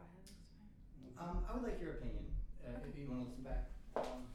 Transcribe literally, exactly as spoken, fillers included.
ahead, that's fine. Um, I would like your opinion, uh, if you wanna listen back. Um,